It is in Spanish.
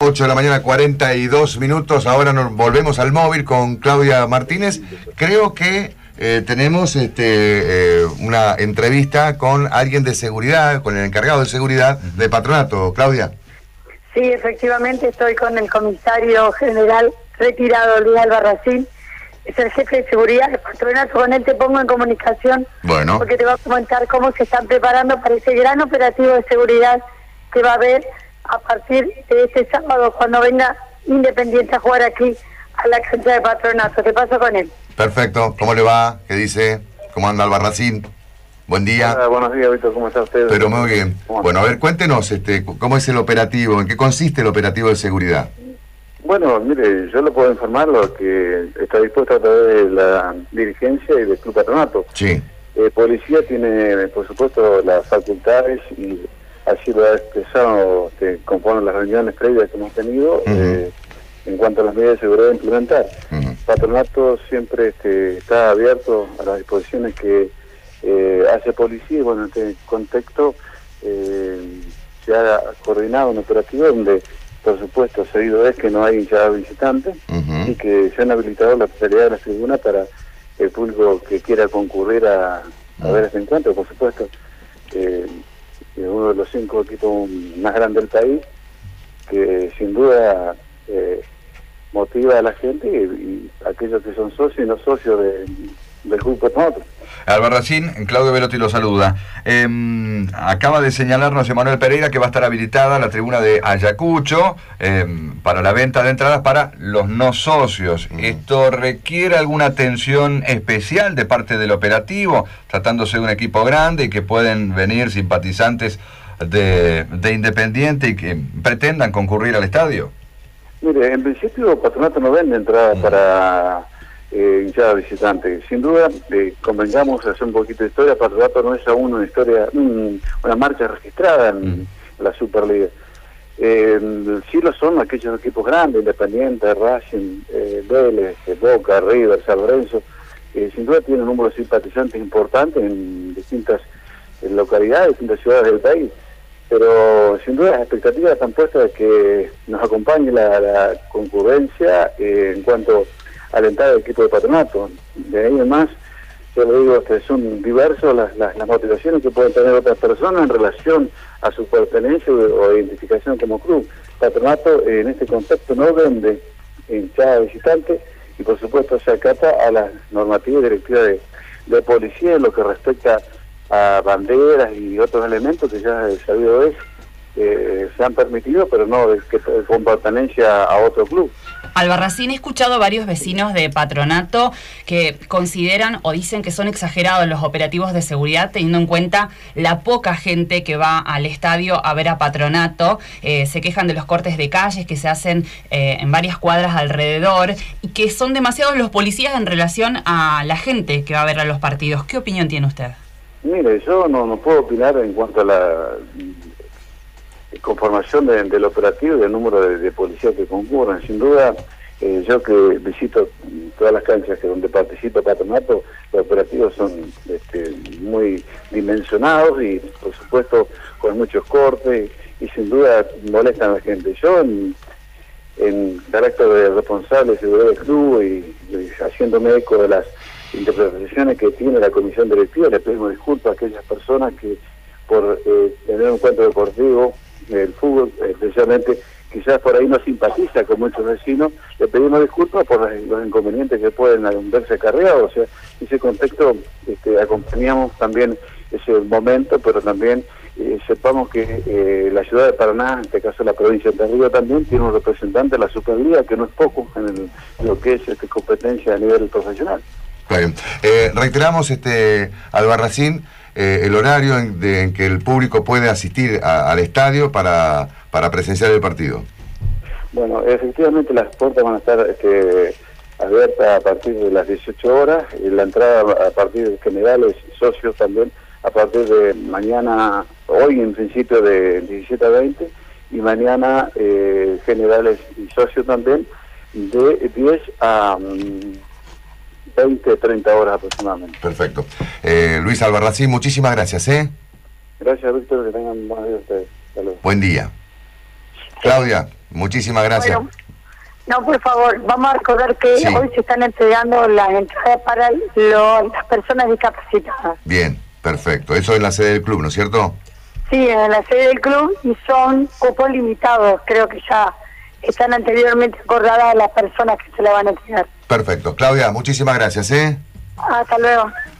8 de la mañana, 42 minutos. Ahora nos volvemos al móvil con Claudia Martínez. Creo que tenemos una entrevista con alguien de seguridad, con el encargado de seguridad de Patronato. Claudia. Sí, efectivamente estoy con el comisario general retirado, Luis Albarracín. Es el jefe de seguridad del Patronato. Con él te pongo en comunicación. Bueno. Porque te va a comentar cómo se están preparando para ese gran operativo de seguridad que va a haber a partir de este sábado, cuando venga Independiente a jugar aquí a la cancha de Patronato. Te paso con él. Perfecto. ¿Cómo le va? ¿Qué dice? ¿Cómo anda Albarracín? Buen día. Hola, buenos días, Víctor. ¿Cómo está usted? Pero muy bien. Bueno, a ver, cuéntenos cómo es el operativo, en qué consiste el operativo de seguridad. Bueno, mire, yo le puedo informar lo que está dispuesto a través de la dirigencia y del Club Patronato. Sí. Policía tiene, por supuesto, las facultades y así lo ha expresado conforme las reuniones previas que hemos tenido en cuanto a las medidas de seguridad a implementar. Patronato siempre está abierto a las disposiciones que hace policía. Bueno, en este contexto se ha coordinado un operativo donde, por supuesto, seguido es que no hay hinchadas visitantes y que se han habilitado la totalidad de las tribunas para el público que quiera concurrir a ver este encuentro. Por supuesto, uno de los 5 equipos más grandes del país, que sin duda motiva a la gente y aquellos que son socios y no socios del grupo Patronato. Albarracín, Claudio Velotti lo saluda. Acaba de señalarnos Emanuel Pereira que va a estar habilitada la tribuna de Ayacucho para la venta de entradas para los no socios. ¿Esto requiere alguna atención especial de parte del operativo, tratándose de un equipo grande y que pueden venir simpatizantes de Independiente y que pretendan concurrir al estadio? Mire, en principio Patronato no vende entradas para hinchada visitante. Sin duda, convengamos hacer un poquito de historia. Patronato no es aún una historia, una marcha registrada en la Superliga. Sí lo son aquellos equipos grandes, Independiente, Racing, Vélez, Boca, River, San Lorenzo. Sin duda tienen un número de simpatizantes importantes en distintas localidades, distintas ciudades del país. Pero sin duda las expectativas están puestas de que nos acompañe la concurrencia en cuanto a alentar al equipo de Patronato. De ahí en más, yo le digo que son diversas las motivaciones que pueden tener otras personas en relación a su pertenencia o identificación como club. Patronato en este contexto no vende hinchada visitante y por supuesto se acata a las normativas directivas de policía en lo que respecta a banderas y otros elementos que ya sabido es se han permitido, pero no con pertenencia a otro club. Albarracín, he escuchado a varios vecinos de Patronato que consideran o dicen que son exagerados los operativos de seguridad, teniendo en cuenta la poca gente que va al estadio a ver a Patronato. Se quejan de los cortes de calles que se hacen en varias cuadras alrededor y que son demasiados los policías en relación a la gente que va a ver a los partidos. ¿Qué opinión tiene usted? Mire, yo no puedo opinar en cuanto a la conformación del operativo y del número de policías que concurren. Sin duda, yo que visito todas las canchas donde participa Patronato, los operativos son muy dimensionados y, por supuesto, con muchos cortes y sin duda molestan a la gente. Yo, en carácter de responsable de seguridad del club y haciéndome eco de las interpretaciones que tiene la comisión directiva, le pedimos disculpas a aquellas personas que por tener un encuentro deportivo, el fútbol especialmente, quizás por ahí no simpatiza con muchos vecinos, le pedimos disculpas por los inconvenientes que pueden verse acarreados. O sea, en ese contexto acompañamos también ese momento, pero también sepamos que la ciudad de Paraná, en este caso la provincia de Entre Ríos, también tiene un representante de la Superliga, que no es poco en lo que es competencia a nivel profesional. Bien. Reiteramos, Albarracín, el horario en que el público puede asistir al estadio para presenciar el partido. Bueno, efectivamente las puertas van a estar abiertas a partir de las 18 horas, y la entrada a partir de generales y socios también a partir de mañana, hoy en principio de 17 a 20, y mañana generales y socios también de 10 a 20, 30 horas aproximadamente. Perfecto. Luis Albarracín, muchísimas gracias. Gracias, Víctor, que tengan buenos días ustedes. Hasta luego. Buen día. Claudia. Muchísimas gracias. Bueno, no, por favor, vamos a recordar que Sí. hoy se están entregando las entradas para las personas discapacitadas. Bien, perfecto. Eso en la sede del club, ¿no es cierto? Sí, en la sede del club y son cupos limitados. Creo que ya están anteriormente acordadas las personas que se la van a entregar. Perfecto. Claudia, muchísimas gracias, ¿eh? Hasta luego.